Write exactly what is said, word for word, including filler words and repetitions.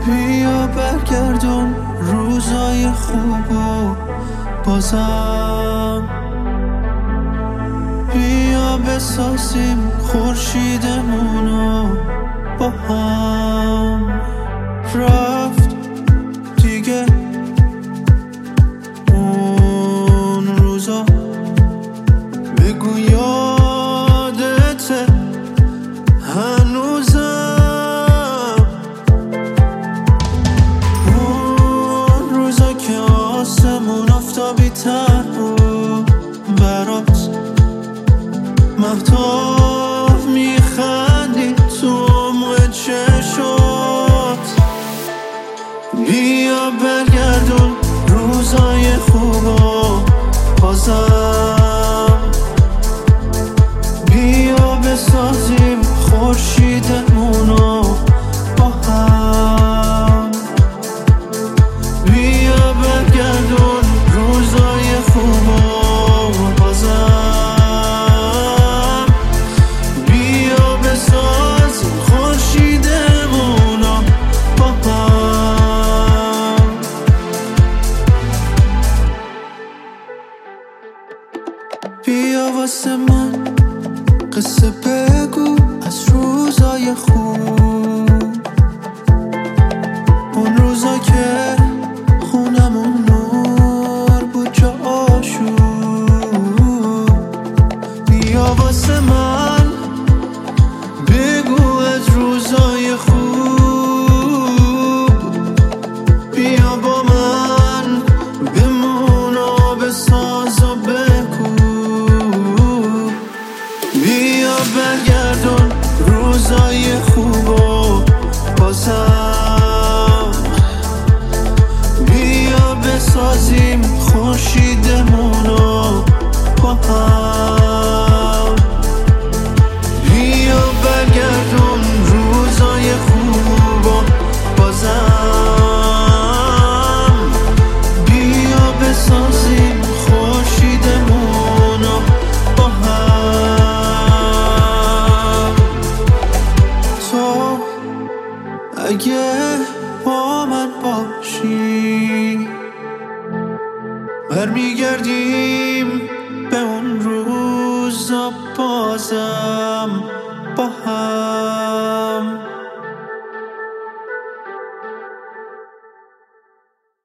بیا برگردون روزای خوبو بازم، بیا بسازیم خورشیدمونو با هم. رفت دیگه اون روزا، بگو یادته هنوزم، اون روزا که آسمون آفتابی تر بود برات، مهتاب میخندی تو عمق چشات. بیا برگردون روزای خوبو بازم، بیا بسازیم خورشیدمونو با هم. بیا برگردون روزای خوبو بازم، بیا بسازیم خورشیدمونو با هم. بیا واسه من قصه بگو از روزای خوب، اون روزا که خونمون نور بود جا آشوب. بیا واسه من بگو از روزای خوب، بیا با من بمون و بساز و بگو. بیا برگردون روزای خوبو بازم، بیا بسازیم خورشیدمونو با هم. بیا برگردون روزای خوبو بازم، بیا بسازیم خورشیدمونو با هم. تو اگه با من باشی برمیگردیم به اون روزا بازم با هم.